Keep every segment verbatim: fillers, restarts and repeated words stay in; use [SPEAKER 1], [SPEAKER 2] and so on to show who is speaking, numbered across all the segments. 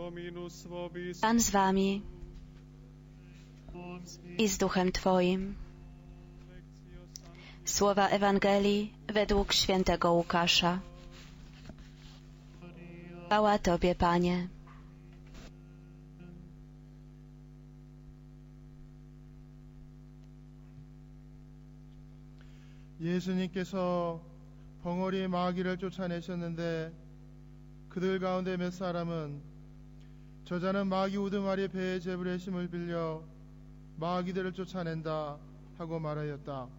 [SPEAKER 1] Pan z wami i z duchem Twoim. Słowa Ewangelii według świętego Łukasza. Chwała Tobie, Panie.
[SPEAKER 2] 예수님께서 벙어리 마귀를 쫓아내셨는데 그들 가운데 몇 사람은 저자는 마귀 우두마리 배에 제불의 힘을 빌려 마귀들을 쫓아낸다 하고 말하였다.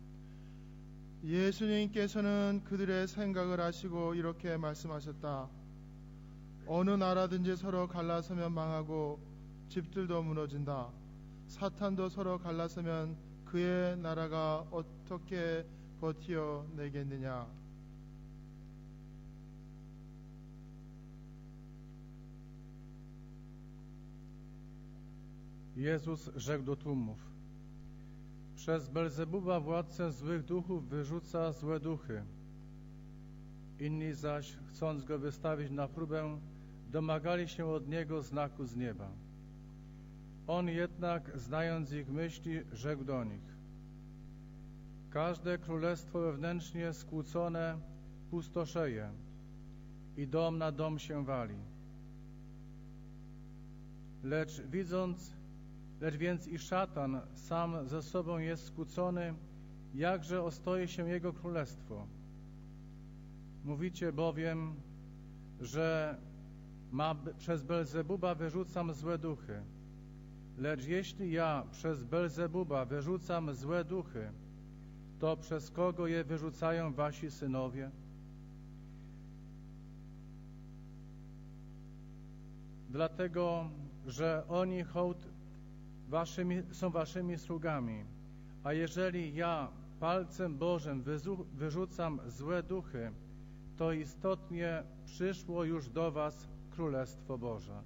[SPEAKER 2] 예수님께서는 그들의 생각을 아시고 이렇게 말씀하셨다. 어느 나라든지 서로 갈라서면 망하고 집들도 무너진다. 사탄도 서로 갈라서면 그의 나라가 어떻게 버티어내겠느냐.
[SPEAKER 3] Jezus rzekł do tłumów: przez Belzebuba, władcę złych duchów, wyrzuca złe duchy. Inni zaś, chcąc go wystawić na próbę, domagali się od niego znaku z nieba. On jednak, znając ich myśli, rzekł do nich: każde królestwo wewnętrznie skłócone pustoszeje i dom na dom się wali. Lecz widząc, lecz więc i szatan sam ze sobą jest skłócony, jakże ostoi się jego królestwo. Mówicie bowiem, że ma, przez Belzebuba wyrzucam złe duchy. Lecz jeśli ja przez Belzebuba wyrzucam złe duchy, to przez kogo je wyrzucają wasi synowie? Dlatego, że oni hołd waszymi, są waszymi sługami. A jeżeli ja palcem Bożym wyzu, wyrzucam złe duchy, to istotnie przyszło już do was Królestwo Boże.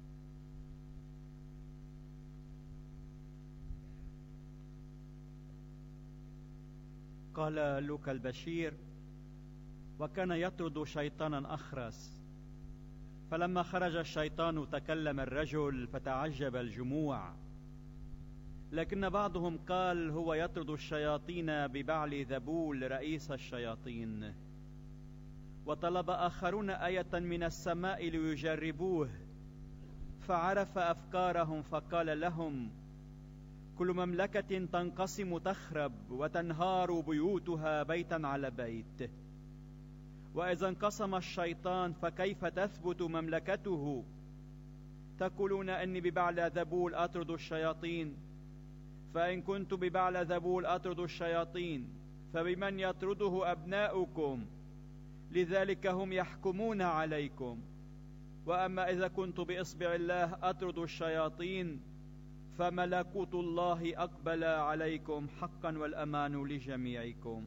[SPEAKER 4] قال لوقا البشير: وكان يطرد شيطانا أخرس، فلما خرج الشيطان تكلم الرجل فتعجب الجموع، لكن بعضهم قال هو يطرد الشياطين ببعل ذبول رئيس الشياطين. وطلب آخرون آية من السماء ليجربوه، فعرف أفكارهم فقال لهم: كل مملكة تنقسم تخرب وتنهار بيوتها بيتا على بيت، وإذا انقسم الشيطان فكيف تثبت مملكته؟ تقولون أني ببعل ذبول أطرد الشياطين، فإن كنت ببعل ذبول أطرد الشياطين فبمن يطرده أبناؤكم؟ لذلك هم يحكمون عليكم. وأما إذا كنت بإصبع الله أطرد الشياطين فملكوت الله أقبل عليكم حقا والأمان لجميعكم.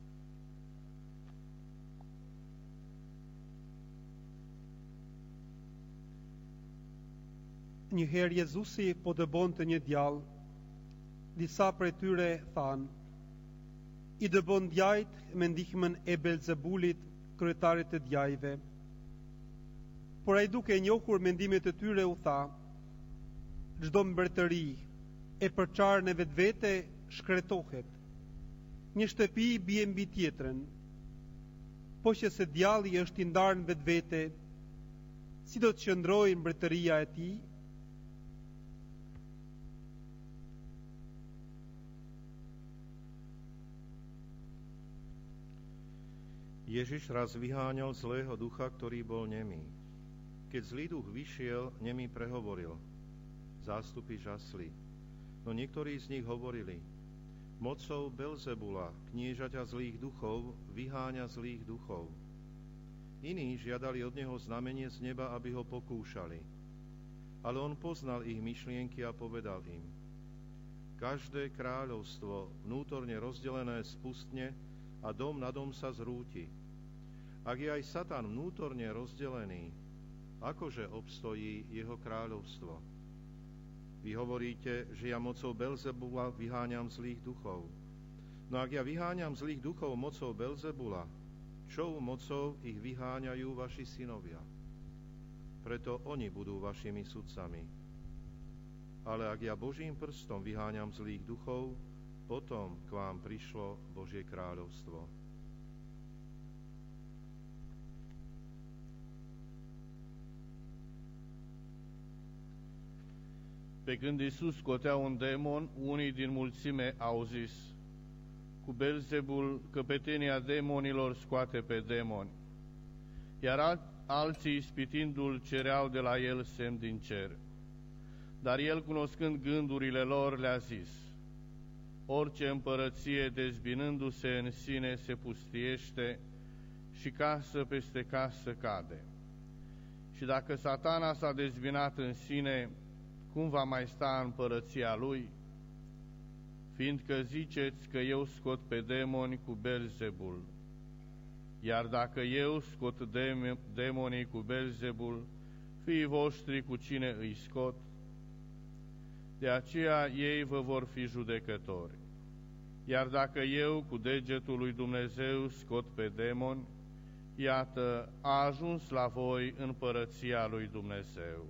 [SPEAKER 5] Njëherë Jezusi po dëbonte një djalë. Disa prej tyre thanë: i dëbon djajt me ndihmën e Belzebulit, kryetarit të djajve. Por ai, duke e njohur mendimet e tyre, u tha: çdo mbretëri e përçarën e vetvete shkretohet. Një shtëpi bie mbi tjetrën. Po që se djalli është i ndarë në vetvete, si do të qëndrojë mbretëria e tij?
[SPEAKER 6] Ježiš raz vyháňal zlého ducha, ktorý bol nemý. Keď zlý duch vyšiel, nemý prehovoril. Zástupy žasli. No niektorí z nich hovorili: mocou Belzebula, kniežaťa zlých duchov, vyháňa zlých duchov. Iní žiadali od neho znamenie z neba, aby ho pokúšali. Ale on poznal ich myšlienky a povedal im: každé kráľovstvo vnútorne rozdelené spustne a dom na dom sa zrúti. Ak je aj Satan vnútorne rozdelený, akože obstojí jeho kráľovstvo? Vy hovoríte, že ja mocou Belzebula vyháňam zlých duchov. No ak ja vyháňam zlých duchov mocou Belzebula, čou mocou ich vyháňajú vaši synovia? preto oni budú vašimi sudcami. Ale ak ja Božím prstom vyháňam zlých duchov, potom k vám prišlo Božie kráľovstvo.
[SPEAKER 7] Pe când Iisus scotea un demon, unii din mulțime au zis: cu Belzebul, căpetenia demonilor, scoate pe demoni. Iar al- alții, ispitindu-l, cereau de la el semn din cer. Dar el, cunoscând gândurile lor, le-a zis: orice împărăție, dezbinându-se în sine, se pustiește și casă peste casă cade. Și dacă Satana s-a dezbinat în sine, cum va mai sta împărăția lui? Fiindcă ziceți că eu scot pe demoni cu Belzebul. Iar dacă eu scot dem- demonii cu Belzebul, fiii voștri cu cine îi scot? De aceea ei vă vor fi judecători. Iar dacă eu cu degetul lui Dumnezeu scot pe demoni, iată, a ajuns la voi împărăția lui Dumnezeu.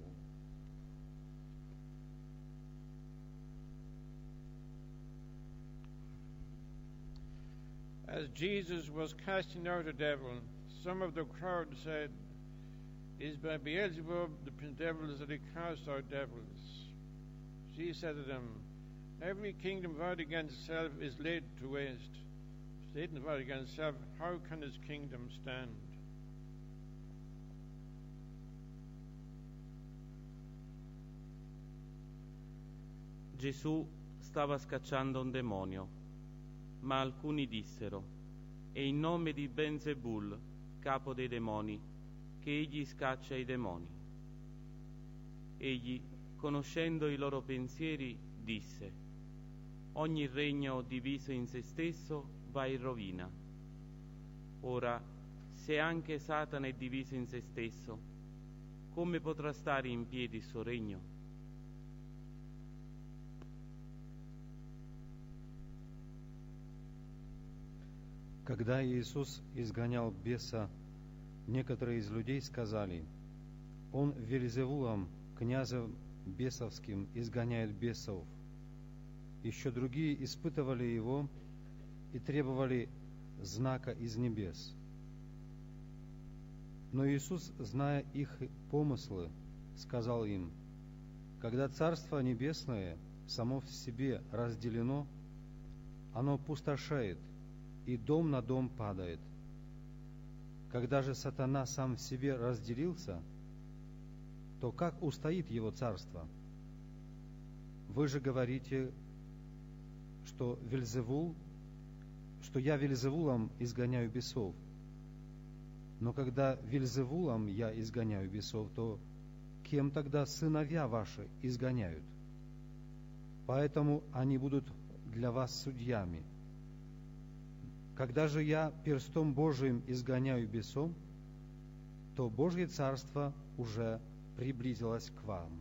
[SPEAKER 8] As Jesus was casting out a devil, some of the crowd said, "It is by Beelzebub, the prince of devils, that he casts out devils." Jesus said to them, "Every kingdom vowed against itself is laid to waste. Satan vowed against himself, how can his kingdom stand?"
[SPEAKER 9] Gesù stava scacciando un demonio, ma alcuni dissero: è in nome di Belzebul, capo dei demoni, che egli scaccia i demoni. Egli, conoscendo i loro pensieri, disse: ogni regno diviso in se stesso va in rovina. Ora, se anche Satana è diviso in se stesso, come potrà stare in piedi il suo regno?
[SPEAKER 10] Когда Иисус изгонял беса, некоторые из людей сказали: Он Вельзевулом, князем бесовским, изгоняет бесов. Еще другие испытывали его и требовали знака из небес. Но Иисус, зная их помыслы, сказал им: когда Царство Небесное само в себе разделено, оно пустошает, и дом на дом падает. Когда же сатана сам в себе разделился, то как устоит его царство? Вы же говорите, что Вельзевул, что я Вельзевулом изгоняю бесов. Но когда Вельзевулом я изгоняю бесов, то кем тогда сыновья ваши изгоняют? Поэтому они будут для вас судьями. Когда же я перстом Божиим изгоняю бесов, то Божье Царство уже приблизилось к вам.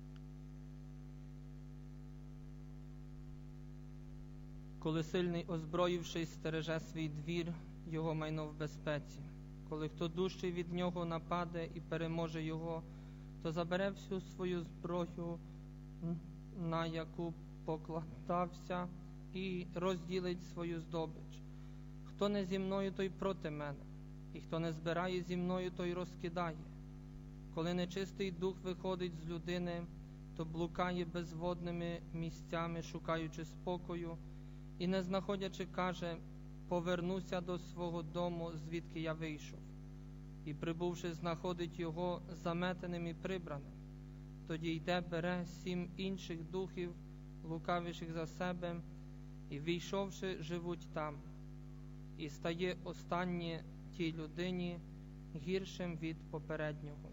[SPEAKER 11] Коли сильний, озброївшись, стереже свій двір, його майно в безпеці. Коли хто дужчий від нього нападе і переможе його, то забере всю свою зброю, на яку покладався, і розділить свою здобич. Хто не зі мною, той проти мене, і хто не збирає зі мною, той розкидає. Коли нечистий дух виходить з людини, то блукає безводними місцями, шукаючи спокою, і не знаходячи, каже: повернуся до свого дому, звідки я вийшов. І, прибувши, знаходить його заметеним і прибраним. Тоді йде, бере сім інших духів, лукавіших за себе, і, війшовши, живуть там. І стає останнє тій людині гіршим від попереднього.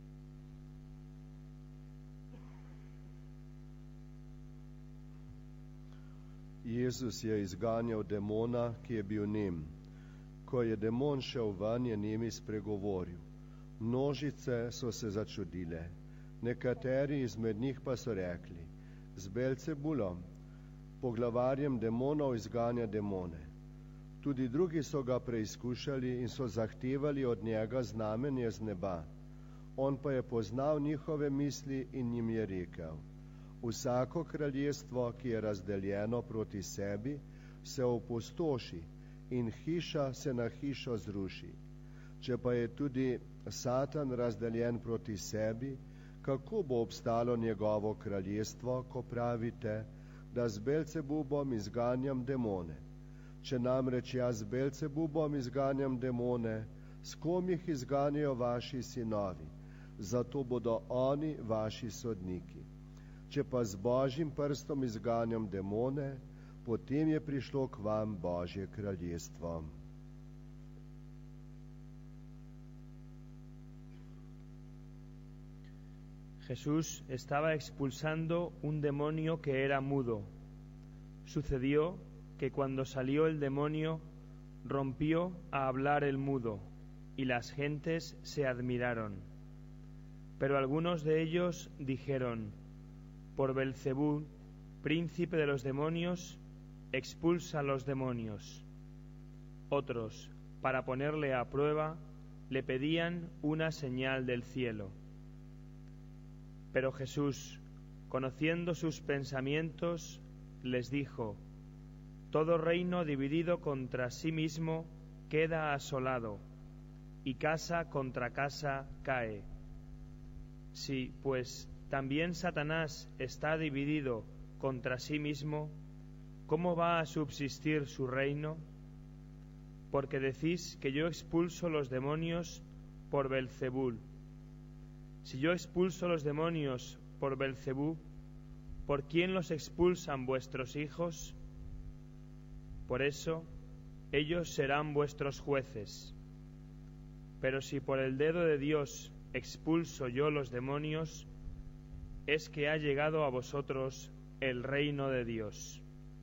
[SPEAKER 12] Jezus je izganjal demona, ki je bil nem. Ko je demon šel ven, je nemi spregovoril. Množice so se začudile. Nekateri izmed njih pa so rekli: z Belzebulom, poglavarjem demonov, izganja demone. Tudi drugi so ga preizkušali in so zahtevali od njega znamenje z neba. On pa je poznal njihove misli in jim je rekel: vsako kraljestvo, ki je razdeljeno proti sebi, se opustoši in hiša se na hišo zruši. Če pa je tudi Satan razdeljen proti sebi, kako bo obstalo njegovo kraljestvo, ko pravite, da z Belcebubom izganjam demone? Če namreč jaz z Belcebubom izganjam demone, s kom jih izganjajo vaši sinovi? Zato bodo oni vaši sodniki. Če pa z Božjim prstom izganjam demone, potem je prišlo k vam Božje kraljestvo.
[SPEAKER 13] Jesús estaba expulsando un demonio que era mudo. Sucedió que cuando salió el demonio, rompió a hablar el mudo, y las gentes se admiraron. Pero algunos de ellos dijeron: por Belcebú, príncipe de los demonios, expulsa a los demonios. Otros, para ponerle a prueba, le pedían una señal del cielo. Pero Jesús, conociendo sus pensamientos, les dijo: todo reino dividido contra sí mismo queda asolado, y casa contra casa cae. Si, pues, también Satanás está dividido contra sí mismo, ¿cómo va a subsistir su reino? Porque decís que yo expulso los demonios por Belcebú. Si yo expulso los demonios por Belcebú, ¿por quién los expulsan vuestros hijos? Por eso, ellos serán vuestros jueces. Pero si por el dedo de Dios expulso yo los demonios, es que ha llegado a vosotros el reino de Dios.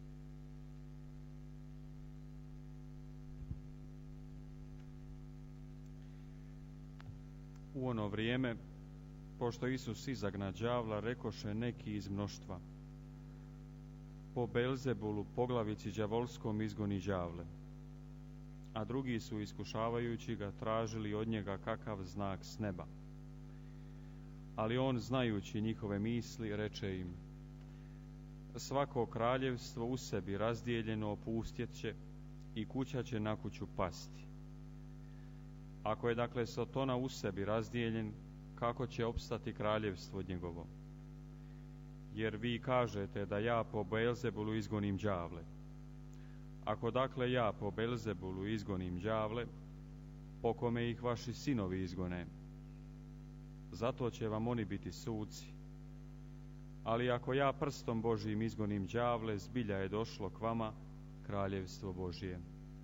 [SPEAKER 14] U ono vrijeme, pošto Isus izagna đavla, rekoše neki iz mnoštva: po Belzebulu, poglavici đavolskom, izgoni đavle. A drugi su, iskušavajući ga, tražili od njega kakav znak s neba. Ali on, znajući njihove misli, reče im: svako kraljevstvo u sebi razdijeljeno opustjet će i kuća će na kuću pasti. Ako je dakle Sotona u sebi razdijeljen, kako će opstati kraljevstvo njegovo? Jer vi kažete da ja po Belzebulu izgonim đavle. Ako dakle ja po Belzebulu izgonim đavle, po kome ih vaši sinovi izgone, zato će vam oni biti suci. Ali ako ja prstom Božjim izgonim đavle, zbilja je došlo k vama kraljevstvo Božje.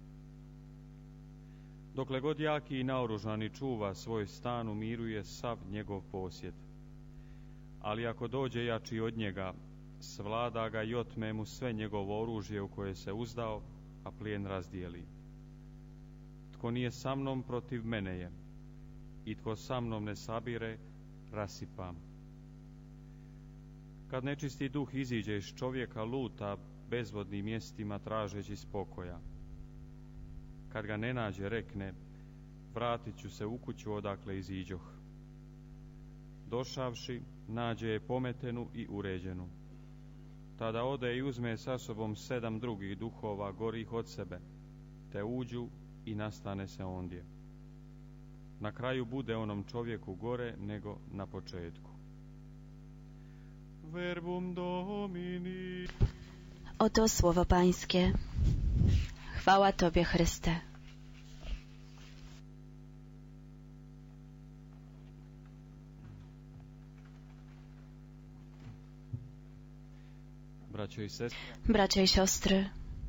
[SPEAKER 14] Dokle god jaki i naoružani čuva svoj stan, umiruje sav njegov posjed. Ali ako dođe jači od njega, svlada ga i otme mu sve njegovo oružje u koje se uzdao, a plijen razdijeli. Tko nije sa mnom, protiv mene je, i tko sa mnom ne sabire, rasipam. Kad nečisti duh iziđe iz čovjeka, luta bezvodnim mjestima tražeći spokoja. Kad ga ne nađe, rekne: vratit ću se u kuću odakle iziđoh. Došavši, nađe je pometenu i uređenu. Tada ode i uzme sa sobom sedam drugih duhova gorih od sebe, te uđu i nastane se ondje. Na kraju bude onom čovjeku gore nego na početku. Verbum Domini.
[SPEAKER 1] Oto słowo Pańskie. Chwała Tobie, Chryste. Bracia i siostry,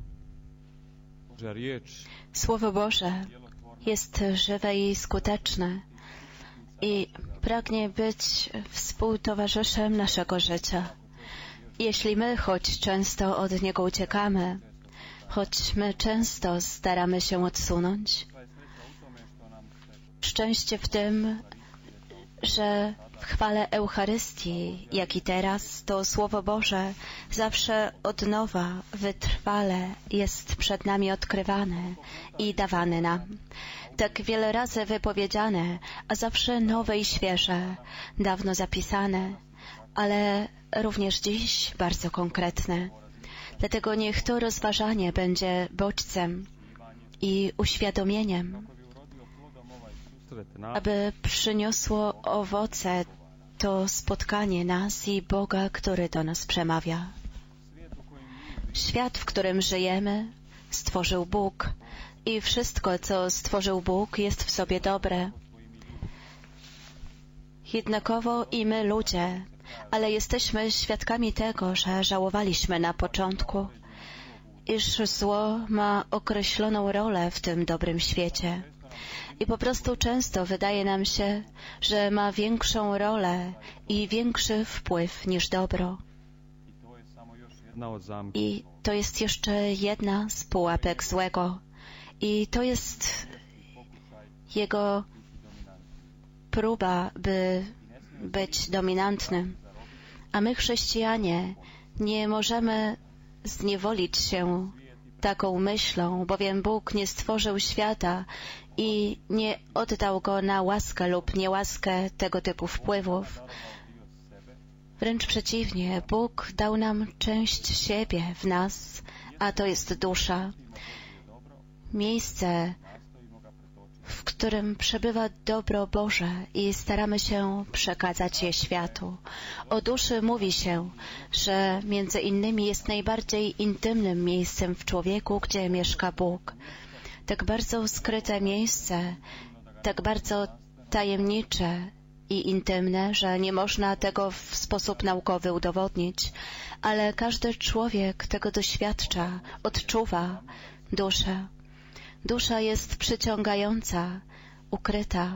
[SPEAKER 1] Słowo Boże jest żywe i skuteczne i pragnie być współtowarzyszem naszego życia. Jeśli my choć często od niego uciekamy, choć my często staramy się odsunąć, szczęście w tym, że w chwale Eucharystii, jak i teraz, to Słowo Boże zawsze od nowa, wytrwale jest przed nami odkrywane i dawane nam. Tak wiele razy wypowiedziane, a zawsze nowe i świeże, dawno zapisane, ale również dziś bardzo konkretne. Dlatego niech to rozważanie będzie bodźcem i uświadomieniem, aby przyniosło owoce to spotkanie nas i Boga, który do nas przemawia. Świat, w którym żyjemy, stworzył Bóg i wszystko, co stworzył Bóg, jest w sobie dobre. Jednakowo i my, ludzie, ale jesteśmy świadkami tego, że żałowaliśmy na początku, iż zło ma określoną rolę w tym dobrym świecie. I po prostu często wydaje nam się, że ma większą rolę i większy wpływ niż dobro. I to jest jeszcze jedna z pułapek złego. I to jest jego próba, by być dominantnym. A my, chrześcijanie, nie możemy zniewolić się taką myślą, bowiem Bóg nie stworzył świata i nie oddał go na łaskę lub niełaskę tego typu wpływów. Wręcz przeciwnie, Bóg dał nam część siebie w nas, a to jest dusza. Miejsce, w którym przebywa dobro Boże i staramy się przekazać je światu. O duszy mówi się, że między innymi jest najbardziej intymnym miejscem w człowieku, gdzie mieszka Bóg. Tak bardzo skryte miejsce, tak bardzo tajemnicze i intymne, że nie można tego w sposób naukowy udowodnić, ale każdy człowiek tego doświadcza, odczuwa duszę. Dusza jest przyciągająca, ukryta.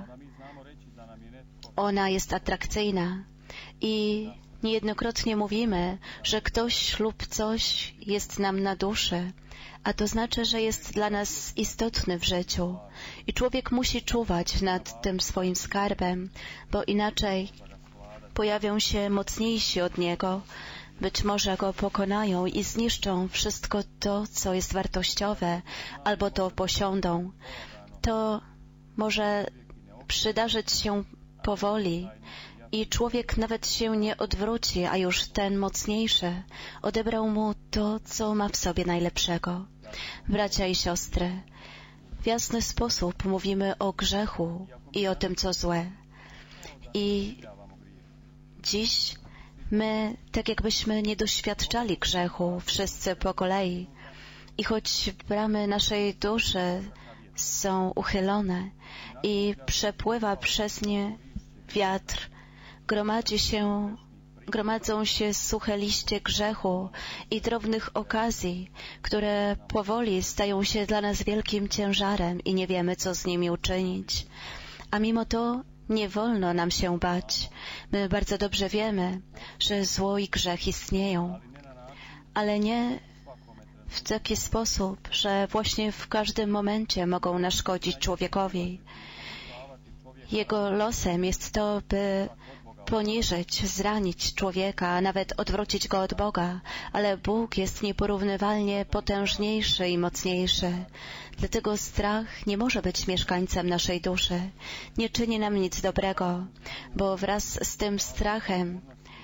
[SPEAKER 1] Ona jest atrakcyjna i niejednokrotnie mówimy, że ktoś lub coś jest nam na duszy, a to znaczy, że jest dla nas istotny w życiu. I człowiek musi czuwać nad tym swoim skarbem, bo inaczej pojawią się mocniejsi od niego, być może go pokonają i zniszczą wszystko to, co jest wartościowe, albo to posiądą. To może przydarzyć się powoli i człowiek nawet się nie odwróci, a już ten mocniejszy odebrał mu to, co ma w sobie najlepszego. Bracia i siostry, w jasny sposób mówimy o grzechu i o tym, co złe. I dziś my, tak jakbyśmy nie doświadczali grzechu, wszyscy po kolei. I choć bramy naszej duszy są uchylone i przepływa przez nie wiatr, gromadzi się, gromadzą się suche liście grzechu i drobnych okazji, które powoli stają się dla nas wielkim ciężarem i nie wiemy, co z nimi uczynić. A mimo to nie wolno nam się bać. My bardzo dobrze wiemy, że zło i grzech istnieją, ale nie w taki sposób, że właśnie w każdym momencie mogą naszkodzić człowiekowi. Jego losem jest to, by poniżyć, zranić człowieka, a nawet odwrócić go od Boga, ale Bóg jest nieporównywalnie potężniejszy i mocniejszy. Dlatego strach nie może być mieszkańcem naszej duszy. Nie czyni nam nic dobrego, bo wraz z tym strachem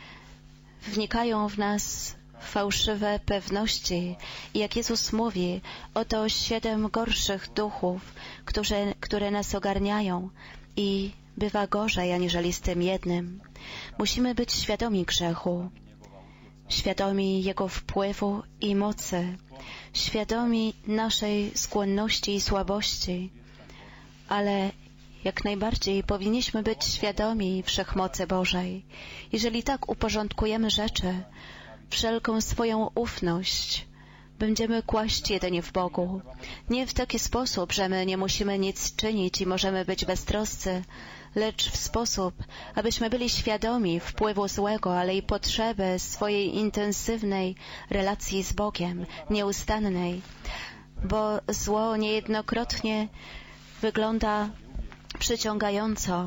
[SPEAKER 1] wnikają w nas fałszywe pewności. I jak Jezus mówi, oto siedem gorszych duchów, które, które nas ogarniają i bywa gorzej aniżeli z tym jednym. Musimy być świadomi grzechu, świadomi jego wpływu i mocy, świadomi naszej skłonności i słabości, ale jak najbardziej powinniśmy być świadomi wszechmocy Bożej. Jeżeli tak uporządkujemy rzeczy, wszelką swoją ufność będziemy kłaść jedynie w Bogu. Nie w taki sposób, że my nie musimy nic czynić i możemy być beztroscy, lecz w sposób, abyśmy byli świadomi wpływu złego, ale i potrzeby swojej intensywnej relacji z Bogiem, nieustannej, bo zło niejednokrotnie wygląda przyciągająco,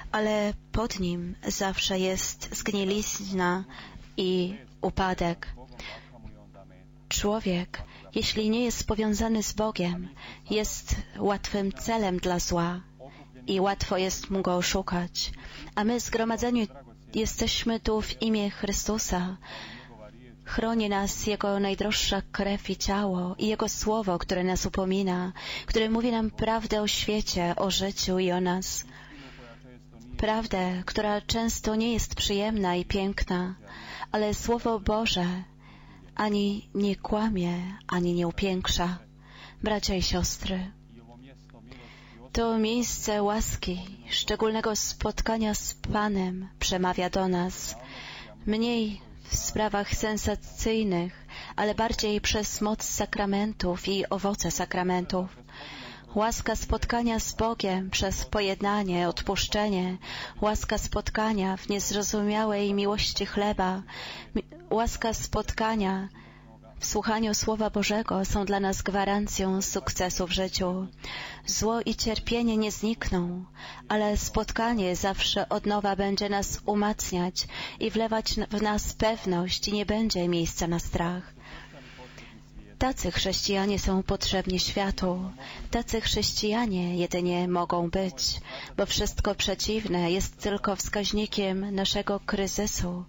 [SPEAKER 1] ale pod nim zawsze jest zgnilizna i upadek. Człowiek, jeśli nie jest powiązany z Bogiem, jest łatwym celem dla zła i łatwo jest mu go oszukać. A my zgromadzeni jesteśmy tu w imię Chrystusa. Chroni nas Jego najdroższa krew i ciało i Jego Słowo, które nas upomina, które mówi nam prawdę o świecie, o życiu i o nas. Prawdę, która często nie jest przyjemna i piękna, ale Słowo Boże ani nie kłamie, ani nie upiększa. Bracia i siostry, to miejsce łaski, szczególnego spotkania z Panem przemawia do nas. Mniej w sprawach sensacyjnych, ale bardziej przez moc sakramentów i owoce sakramentów. Łaska spotkania z Bogiem przez pojednanie, odpuszczenie, łaska spotkania w niezrozumiałej miłości chleba, łaska spotkania w słuchaniu Słowa Bożego są dla nas gwarancją sukcesu w życiu. Zło i cierpienie nie znikną, ale spotkanie zawsze od nowa będzie nas umacniać i wlewać w nas pewność i nie będzie miejsca na strach. Tacy chrześcijanie są potrzebni światu. Tacy chrześcijanie jedynie mogą być, bo wszystko przeciwne jest tylko wskaźnikiem naszego kryzysu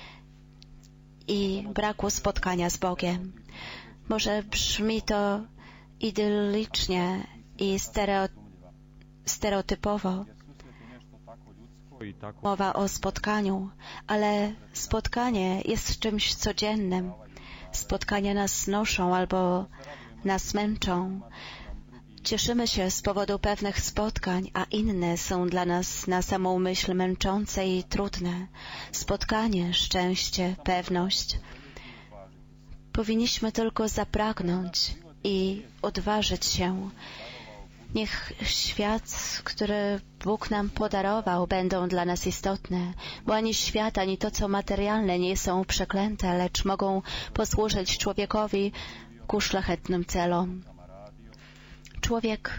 [SPEAKER 1] i braku spotkania z Bogiem. Może brzmi to idyllicznie i stereotypowo. Mowa o spotkaniu, ale spotkanie jest czymś codziennym. Spotkania nas znoszą albo nas męczą. Cieszymy się z powodu pewnych spotkań, a inne są dla nas na samą myśl męczące i trudne. Spotkanie, szczęście, pewność. Powinniśmy tylko zapragnąć i odważyć się. Niech świat, który Bóg nam podarował, będą dla nas istotne, bo ani świat, ani to, co materialne, nie są przeklęte, lecz mogą posłużyć człowiekowi ku szlachetnym celom. Człowiek,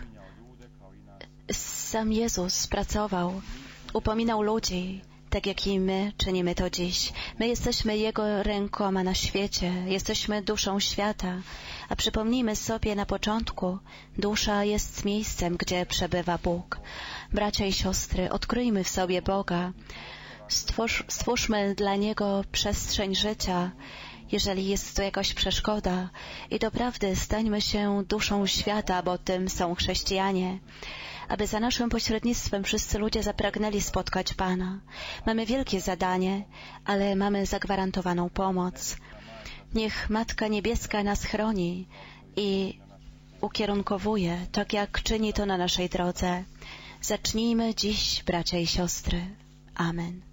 [SPEAKER 1] sam Jezus pracował, upominał ludzi, tak jak i my czynimy to dziś. My jesteśmy Jego rękoma na świecie, jesteśmy duszą świata, a przypomnijmy sobie na początku, dusza jest miejscem, gdzie przebywa Bóg. Bracia i siostry, odkryjmy w sobie Boga, Stwórz, stwórzmy dla Niego przestrzeń życia, jeżeli jest to jakaś przeszkoda i doprawdy stańmy się duszą świata, bo tym są chrześcijanie, aby za naszym pośrednictwem wszyscy ludzie zapragnęli spotkać Pana. Mamy wielkie zadanie, ale mamy zagwarantowaną pomoc. Niech Matka Niebieska nas chroni i ukierunkowuje, tak jak czyni to na naszej drodze. Zacznijmy dziś, bracia i siostry. Amen.